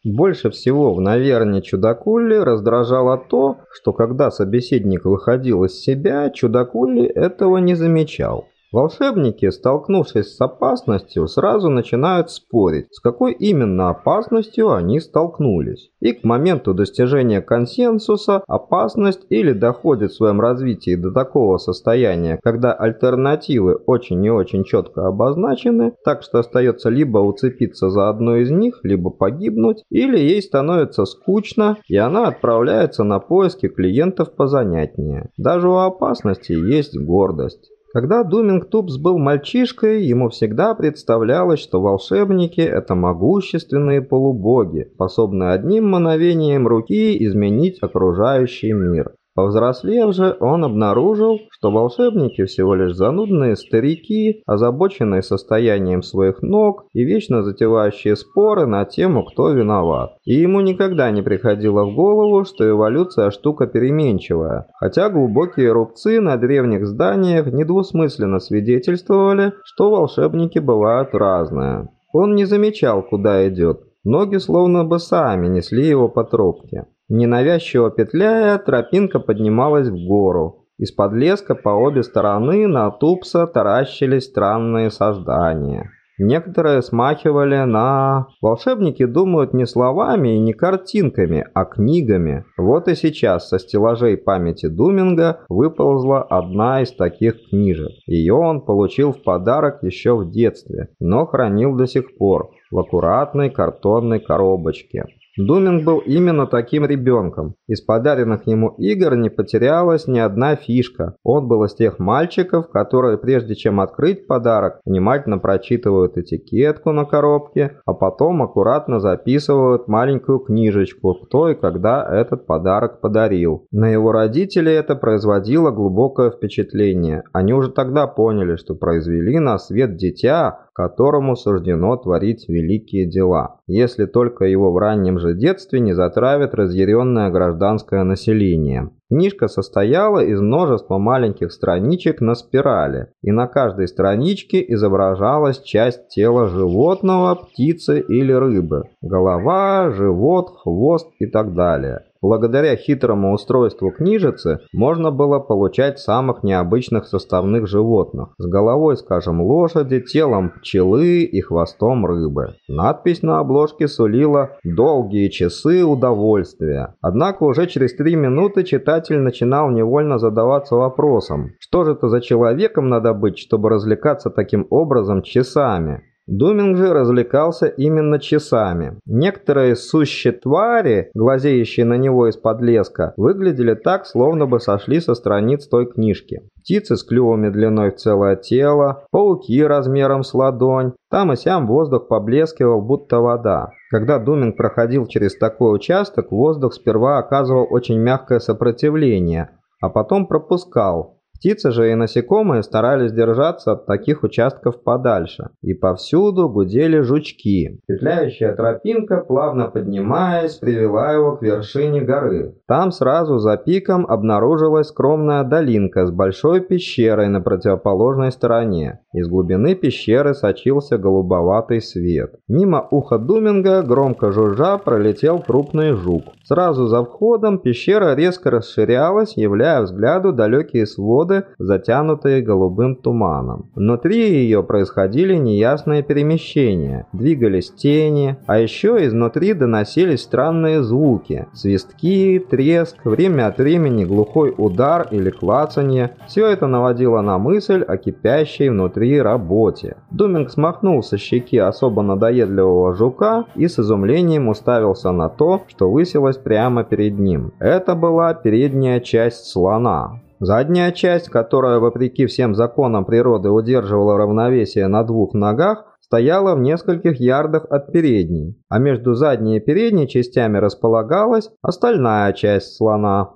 Больше всего в наверне чудакули раздражало то, что когда собеседник выходил из себя, чудакули этого не замечал. Волшебники, столкнувшись с опасностью, сразу начинают спорить, с какой именно опасностью они столкнулись. И к моменту достижения консенсуса опасность или доходит в своем развитии до такого состояния, когда альтернативы очень и очень четко обозначены, так что остается либо уцепиться за одну из них, либо погибнуть, или ей становится скучно, и она отправляется на поиски клиентов позанятнее. Даже у опасности есть гордость. Когда Думингтупс был мальчишкой, ему всегда представлялось, что волшебники – это могущественные полубоги, способные одним мановением руки изменить окружающий мир. Повзрослев же, он обнаружил, что волшебники всего лишь занудные старики, озабоченные состоянием своих ног и вечно затевающие споры на тему, кто виноват. И ему никогда не приходило в голову, что эволюция штука переменчивая, хотя глубокие рубцы на древних зданиях недвусмысленно свидетельствовали, что волшебники бывают разные. Он не замечал, куда идет. Ноги словно бы сами несли его по тропке. Ненавязчиво петляя, тропинка поднималась в гору. Из-под леска по обе стороны на Тупса таращились странные создания. Некоторые смахивали на... Волшебники думают не словами и не картинками, а книгами. Вот и сейчас со стеллажей памяти Думинга выползла одна из таких книжек. Ее он получил в подарок еще в детстве, но хранил до сих пор в аккуратной картонной коробочке. Думинг был именно таким ребенком. Из подаренных ему игр не потерялась ни одна фишка. Он был из тех мальчиков, которые прежде чем открыть подарок, внимательно прочитывают этикетку на коробке, а потом аккуратно записывают маленькую книжечку, кто и когда этот подарок подарил. На его родителей это производило глубокое впечатление. Они уже тогда поняли, что произвели на свет дитя, которому суждено творить великие дела, если только его в раннем же детстве не затравит разъяренное гражданское население. Книжка состояла из множества маленьких страничек на спирали, и на каждой страничке изображалась часть тела животного, птицы или рыбы. Голова, живот, хвост и так далее. Благодаря хитрому устройству книжицы можно было получать самых необычных составных животных, с головой, скажем, лошади, телом пчелы и хвостом рыбы. Надпись на обложке сулила «Долгие часы удовольствия». Однако уже через 3 минуты читатель начинал невольно задаваться вопросом, что же это за человеком надо быть, чтобы развлекаться таким образом часами? Думинг же развлекался именно часами. Некоторые сущие твари, глазеющие на него из-под леска, выглядели так, словно бы сошли со страниц той книжки. Птицы с клювами длиной в целое тело, пауки размером с ладонь. Там и сям воздух поблескивал, будто вода. Когда Думинг проходил через такой участок, воздух сперва оказывал очень мягкое сопротивление, а потом пропускал. Птицы же и насекомые старались держаться от таких участков подальше, и повсюду гудели жучки. Петляющая тропинка, плавно поднимаясь, привела его к вершине горы. Там сразу за пиком обнаружилась скромная долинка с большой пещерой на противоположной стороне. Из глубины пещеры сочился голубоватый свет. Мимо уха Думинга, громко жужжа, пролетел крупный жук. Сразу за входом пещера резко расширялась, являя взгляду далекие своды, затянутые голубым туманом. Внутри ее происходили неясные перемещения, двигались тени, а еще изнутри доносились странные звуки: свистки, треск, время от времени глухой удар или клацанье. Все это наводило на мысль о кипящей внутри работе. Думинг смахнул со щеки особо надоедливого жука и с изумлением уставился на то, что высилось прямо перед ним. Это была передняя часть слона. Задняя часть, которая, вопреки всем законам природы, удерживала равновесие на 2 ногах, стояла в нескольких ярдах от передней, а между задней и передней частями располагалась остальная часть слона.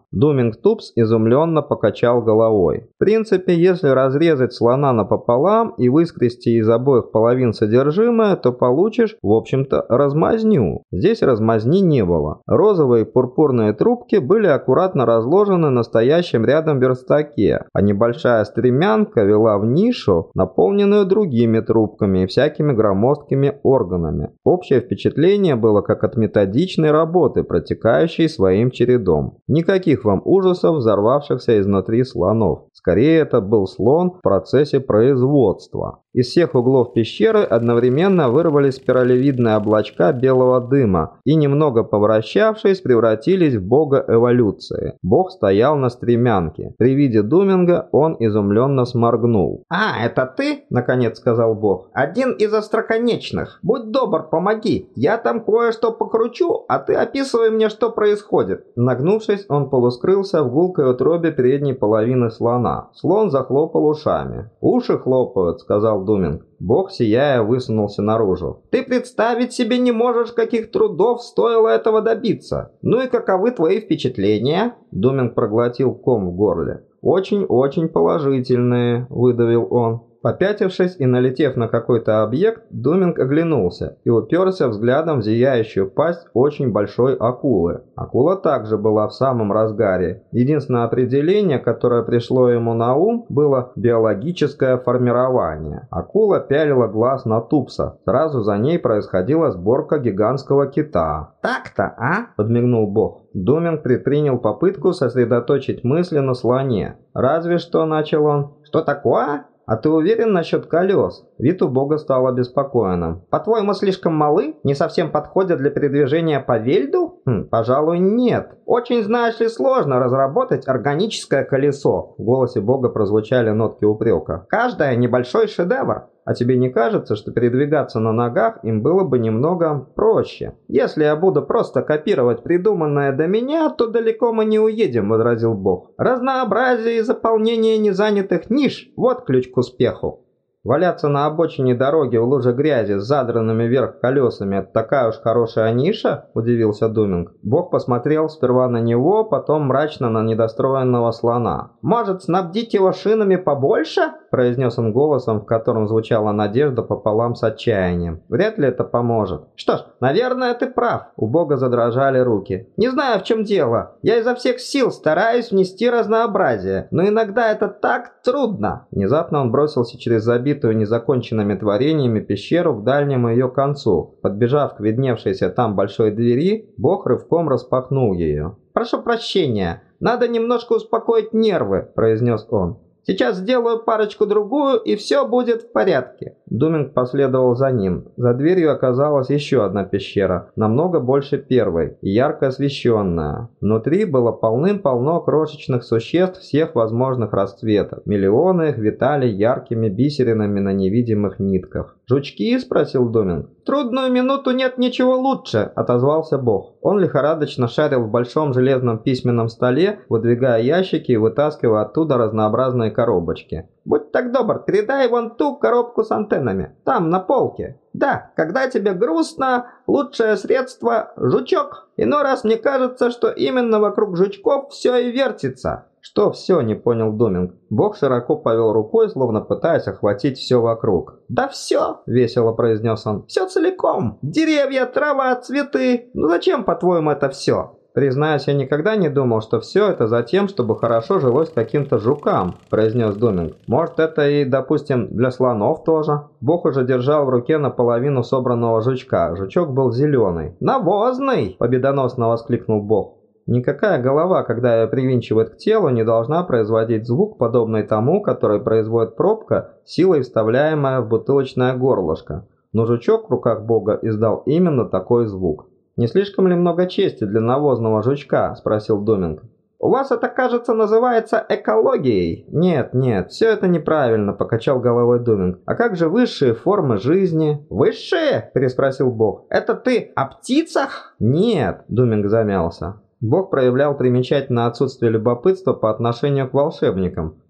Думинг-Тупс изумленно покачал головой. В принципе, если разрезать слона напополам и выскрести из обоих половин содержимое, то получишь, в общем-то, размазню. Здесь размазни не было. Розовые и пурпурные трубки были аккуратно разложены на стоящем рядом верстаке, а небольшая стремянка вела в нишу, наполненную другими трубками и всякими громоздкими органами. Общее впечатление было как от методичной работы, протекающей своим чередом. Никаких вам ужасов, взорвавшихся изнутри слонов. Скорее, это был слон в процессе производства. Из всех углов пещеры одновременно вырвались спиралевидные облачка белого дыма и, немного повращавшись, превратились в бога эволюции. Бог стоял на стремянке. При виде Думинга он изумленно сморгнул. «А, это ты?» – наконец сказал Бог. «Один из остроконечных. Будь добр, помоги. Я там кое-что покручу, а ты описывай мне, что происходит». Нагнувшись, он полускрылся в гулкой утробе передней половины слона. Слон захлопал ушами. «Уши хлопают», – сказал Думинг. Бог, сияя, высунулся наружу. «Ты представить себе не можешь, каких трудов стоило этого добиться. Ну и каковы твои впечатления?» Думинг проглотил ком в горле. «Очень-очень положительные», – выдавил он. Попятившись и налетев на какой-то объект, Думинг оглянулся и уперся взглядом в зияющую пасть очень большой акулы. Акула также была в самом разгаре. Единственное определение, которое пришло ему на ум, было биологическое формирование. Акула пялила глаз на Тупса. Сразу за ней происходила сборка гигантского кита. «Так-то, а?» – подмигнул Бог. Думинг предпринял попытку сосредоточить мысли на слоне. «Разве что», – начал он. «Что такое?» «А ты уверен насчет колес?» Вид у Бога стал обеспокоенным. «По-твоему, слишком малы? Не совсем подходят для передвижения по вельду?» «Пожалуй, нет. Очень, знаешь ли, сложно разработать органическое колесо». В голосе Бога прозвучали нотки упрека. «Каждое небольшой шедевр. А тебе не кажется, что передвигаться на ногах им было бы немного проще?» «Если я буду просто копировать придуманное до меня, то далеко мы не уедем», — возразил Бог. «Разнообразие и заполнение незанятых ниш — вот ключ к успеху». «Валяться на обочине дороги в луже грязи с задранными вверх колесами – это такая уж хорошая ниша?» – удивился Думинг. Бог посмотрел сперва на него, потом мрачно на недостроенного слона. «Может, снабдить его шинами побольше?» – произнес он голосом, в котором звучала надежда пополам с отчаянием. «Вряд ли это поможет». «Что ж, наверное, ты прав». У Бога задрожали руки. «Не знаю, в чем дело. Я изо всех сил стараюсь внести разнообразие, но иногда это так трудно». Внезапно он бросился через забитую незаконченными творениями пещеру к дальнему ее концу. Подбежав к видневшейся там большой двери, Бог рывком распахнул ее. «Прошу прощения, надо немножко успокоить нервы», – произнес он. «Сейчас сделаю парочку-другую, и все будет в порядке». Думинг последовал за ним. За дверью оказалась еще одна пещера, намного больше первой, и ярко освещенная. Внутри было полным-полно крошечных существ всех возможных расцветов. Миллионы их витали яркими бисеринами на невидимых нитках. «Жучки?» – спросил Думинг. «В трудную минуту нет ничего лучше», – отозвался Бог. Он лихорадочно шарил в большом железном письменном столе, выдвигая ящики и вытаскивая оттуда разнообразные коробочки. «Будь так добр, передай вон ту коробку с антеннами. Там, на полке. Да, когда тебе грустно, лучшее средство – жучок. Иной раз мне кажется, что именно вокруг жучков все и вертится». «Что все?» – не понял Думинг. Бог широко повел рукой, словно пытаясь охватить все вокруг. «Да все!» – весело произнес он. «Все целиком. Деревья, трава, цветы. Ну зачем, по-твоему, это все?» «Признаюсь, я никогда не думал, что все это за тем, чтобы хорошо жилось каким-то жукам», – произнес Думинг. «Может, это и, допустим, для слонов тоже?» Бог уже держал в руке наполовину собранного жучка. Жучок был зеленый. «Навозный!» – победоносно воскликнул Бог. Никакая голова, когда ее привинчивают к телу, не должна производить звук, подобный тому, который производит пробка, силой вставляемая в бутылочное горлышко. Но жучок в руках Бога издал именно такой звук. «Не слишком ли много чести для навозного жучка?» – спросил Думинг. «У вас это, кажется, называется экологией». «Нет, все это неправильно», – покачал головой Думинг. «А как же высшие формы жизни?» «Высшие?» – переспросил Бог. «Это ты о птицах?» «Нет», – Думинг замялся. Бог проявлял примечательное отсутствие любопытства по отношению к волшебникам.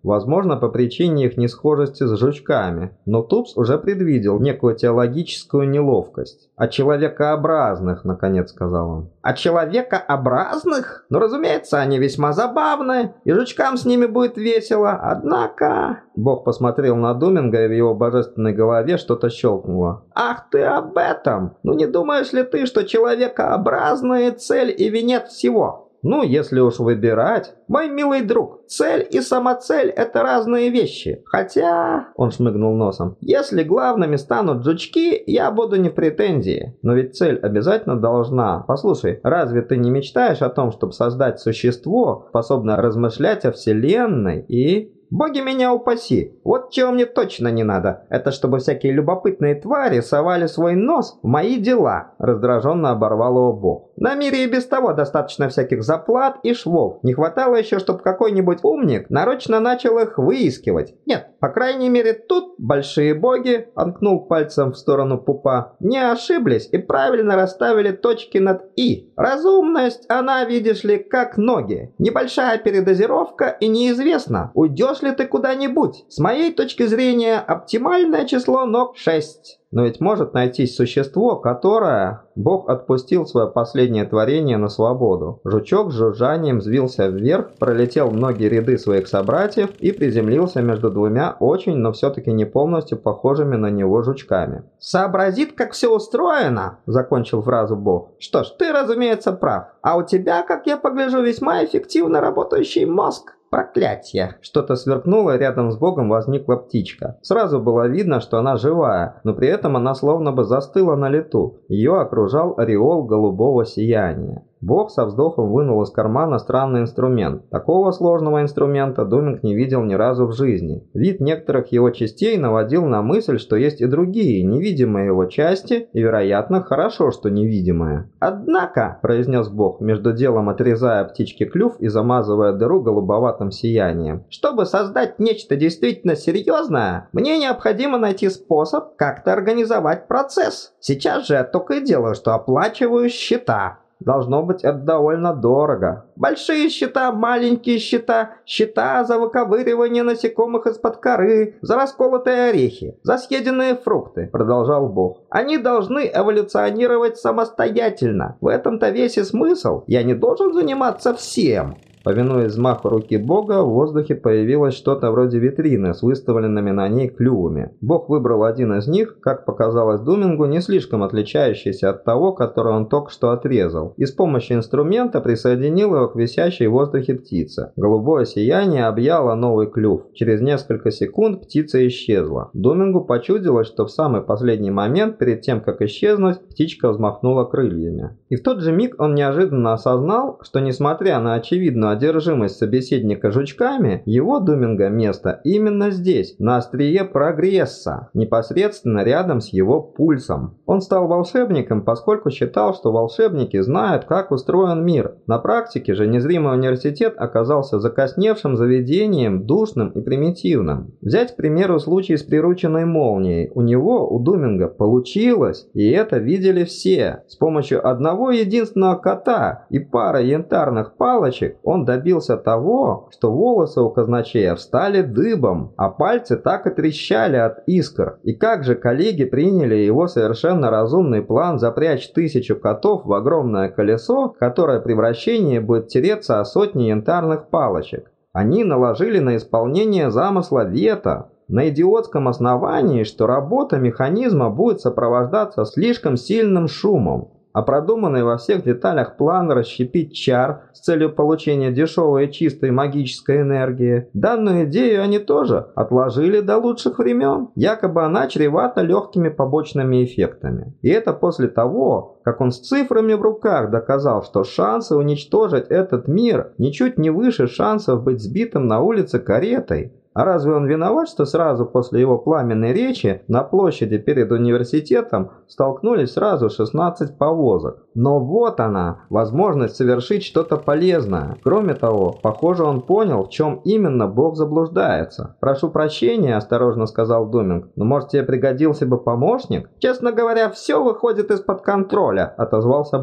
возможно, по причине их несхожести с жучками, но Тупс уже предвидел некую теологическую неловкость. «А человекообразных», — наконец сказал он. «А человекообразных? Ну, разумеется, они весьма забавны, и жучкам с ними будет весело, однако...» Бог посмотрел на Думинга, и в его божественной голове что-то щелкнуло. «Ах ты об этом! Ну не думаешь ли ты, что человекообразные цель и венец всего?» «Ну, если уж выбирать...» «Мой милый друг, цель и самоцель – это разные вещи. Хотя...» – он шмыгнул носом. «Если главными станут жучки, я буду не в претензии». «Но ведь цель обязательно должна... Послушай, разве ты не мечтаешь о том, чтобы создать существо, способное размышлять о Вселенной и...» «Боги меня упаси! Вот чего мне точно не надо. Это чтобы всякие любопытные твари совали свой нос в мои дела», – раздраженно оборвал его Бог. «На мире и без того достаточно всяких заплат и швов. Не хватало еще, чтобы какой-нибудь умник нарочно начал их выискивать. Нет, по крайней мере тут большие боги», – он ткнул пальцем в сторону пупа, – «не ошиблись и правильно расставили точки над «и». Разумность, она, видишь ли, как ноги. Небольшая передозировка и неизвестно, уйдешь ли ты куда-нибудь. С моей точки зрения, оптимальное число ног 6. Но ведь может найтись существо, которое... Бог отпустил свое последнее творение на свободу. Жучок с жужжанием взвился вверх, пролетел многие ряды своих собратьев и приземлился между двумя очень, но все-таки не полностью похожими на него жучками. «Сообразит, как все устроено», — закончил фразу Бог. «Что ж, ты, разумеется, прав. А у тебя, как я погляжу, весьма эффективно работающий мозг. Проклятье!» Что-то сверкнуло, рядом с Богом возникла птичка. Сразу было видно, что она живая, но при этом она словно бы застыла на лету. Ее окружал ореол голубого сияния. Бог со вздохом вынул из кармана странный инструмент. Такого сложного инструмента Думинг не видел ни разу в жизни. Вид некоторых его частей наводил на мысль, что есть и другие, невидимые его части, и, вероятно, хорошо, что невидимые. «Однако», – произнес Бог, между делом отрезая птичке клюв и замазывая дыру голубоватым сиянием, «чтобы создать нечто действительно серьезное, мне необходимо найти способ как-то организовать процесс. Сейчас же я только и делаю, что оплачиваю счета». «Должно быть, это довольно дорого». «Большие счета, маленькие счета, счета за выковыривание насекомых из-под коры, за расколотые орехи, за съеденные фрукты», – продолжал Бог. «Они должны эволюционировать самостоятельно. В этом-то весь и смысл. Я не должен заниматься всем». Повинуясь взмаху руки Бога, в воздухе появилось что-то вроде витрины с выставленными на ней клювами. Бог выбрал один из них, как показалось Думингу, не слишком отличающийся от того, который он только что отрезал, и с помощью инструмента присоединил его к висящей в воздухе птице. Голубое сияние объяло новый клюв. Через несколько секунд птица исчезла. Думингу почудилось, что в самый последний момент, перед тем как исчезнуть, птичка взмахнула крыльями. И в тот же миг он неожиданно осознал, что несмотря на очевидную одержимость собеседника жучками, его, Думинга, место именно здесь, на острие прогресса, непосредственно рядом с его пульсом. Он стал волшебником, поскольку считал, что волшебники знают, как устроен мир. На практике же незримый университет оказался закосневшим заведением, душным и примитивным. Взять, к примеру, случай с прирученной молнией. У него, у Думинга, получилось, и это видели все. С помощью одного единственного кота и пары янтарных палочек он добился того, что волосы у казначея встали дыбом, а пальцы так и трещали от искр. И как же коллеги приняли его совершенно разумный план запрячь 1000 котов в огромное колесо, которое при вращении будет тереться о сотни янтарных палочек. Они наложили на исполнение замысла вето, на идиотском основании, что работа механизма будет сопровождаться слишком сильным шумом. А продуманный во всех деталях план расщепить чар с целью получения дешевой и чистой магической энергии, данную идею они тоже отложили до лучших времен. Якобы она чревата легкими побочными эффектами. И это после того, как он с цифрами в руках доказал, что шансы уничтожить этот мир ничуть не выше шансов быть сбитым на улице каретой. А разве он виноват, что сразу после его пламенной речи на площади перед университетом столкнулись сразу 16 повозок? Но вот она, возможность совершить что-то полезное. Кроме того, похоже, он понял, в чем именно Бог заблуждается. «Прошу прощения», – осторожно сказал Думинг, – «но может тебе пригодился бы помощник?» «Честно говоря, все выходит из-под контроля», – отозвался Бог.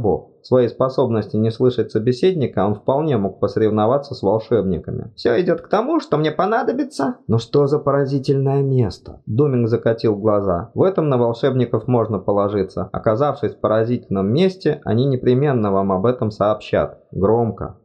В своей способности не слышать собеседника он вполне мог посоревноваться с волшебниками. «Все идет к тому, что мне понадобится». «Ну что за поразительное место?» Думинг закатил глаза. В этом на волшебников можно положиться. Оказавшись в поразительном месте, они непременно вам об этом сообщат. Громко.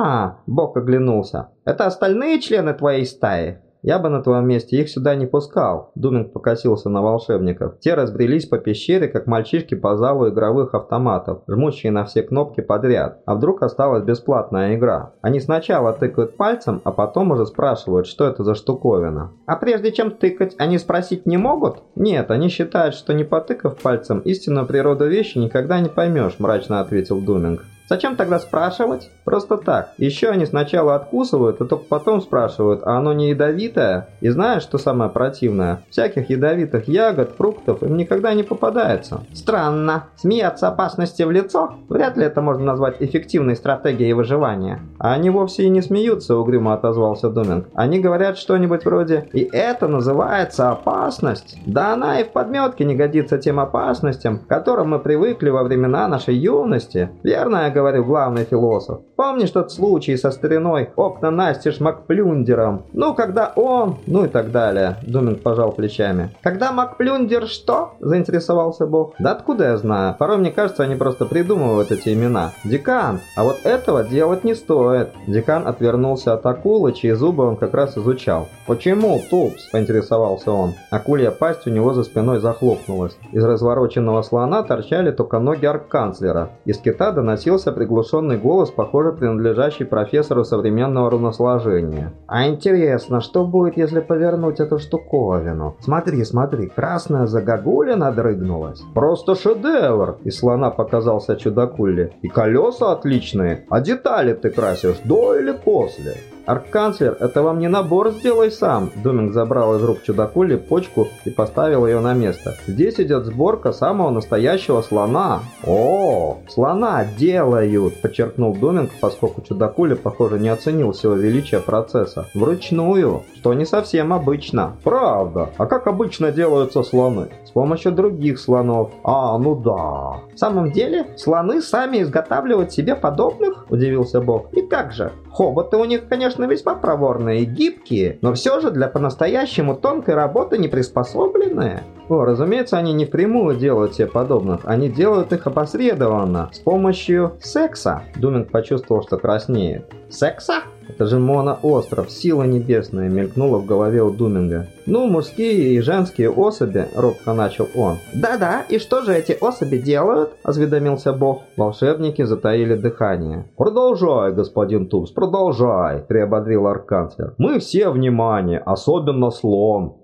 Бог оглянулся. «Это остальные члены твоей стаи?» «Я бы на твоем месте их сюда не пускал», — Думинг покосился на волшебников. Те разбрелись по пещере, как мальчишки по залу игровых автоматов, жмущие на все кнопки подряд. А вдруг осталась бесплатная игра? Они сначала тыкают пальцем, а потом уже спрашивают, что это за штуковина. «А прежде чем тыкать, они спросить не могут?» «Нет, они считают, что не потыкав пальцем, истинную природу вещи никогда не поймешь», — мрачно ответил Думинг. «Зачем тогда спрашивать?» «Просто так. Еще они сначала откусывают, а только потом спрашивают, а оно не ядовитое? И знаешь, что самое противное? Всяких ядовитых ягод, фруктов им никогда не попадается». «Странно. Смеяться опасности в лицо? Вряд ли это можно назвать эффективной стратегией выживания». «А они вовсе и не смеются», — угрюмо отозвался Думинг. «Они говорят что-нибудь вроде «И это называется опасность? Да она и в подметке не годится тем опасностям, к которым мы привыкли во времена нашей юности. Верно я говорю, главный философ. Помнишь тот случай со стариной окна настежь Макплюндером? Ну, когда он...» Ну и так далее. Думинг пожал плечами. «Когда Макплюндер что?» — заинтересовался Бог. «Да откуда я знаю? Порой мне кажется, они просто придумывают эти имена. Декан, а вот этого делать не стоит». Декан отвернулся от акулы, чьи зубы он как раз изучал. «Почему, Тупс?» — поинтересовался он. Акулья пасть у него за спиной захлопнулась. Из развороченного слона торчали только ноги арканцлера. Из кита доносился приглушенный голос, похоже, принадлежащий профессору современного руносложения. «А интересно, что будет, если повернуть эту штуковину? Смотри, смотри, красная загогулина дрыгнулась». «Просто шедевр!» — из слона показался чудакулли. «И колеса отличные. А детали ты красишь до или после?» «Арканцлер, это вам не набор «сделай сам». Думинг забрал из рук чудакули почку и поставил ее на место. «Здесь идет сборка самого настоящего слона». «О, слона делают», — подчеркнул Думинг, поскольку чудакули, похоже, не оценил всего величия процесса. «Вручную, что не совсем обычно». «Правда? А как обычно делаются слоны?» «С помощью других слонов». «Ну да». «В самом деле, слоны сами изготавливают себе подобных?» — удивился Бог. «И как же? Хоботы у них, конечно, весьма проворные и гибкие, но все же для по-настоящему тонкой работы не приспособленные». «О, разумеется, они не впрямую делают себе подобных, они делают их опосредованно, с помощью секса». Думинг почувствовал, что краснеет. «Секса?» «Это же моноостров, сила небесная», мелькнула в голове у Думинга. «Ну, мужские и женские особи», — робко начал он. «Да-да, и что же эти особи делают?» — осведомился Бог. Волшебники затаили дыхание. «Продолжай, господин Тупс, продолжай», — приободрил арканцлер. «Мы все внимание, особенно слон».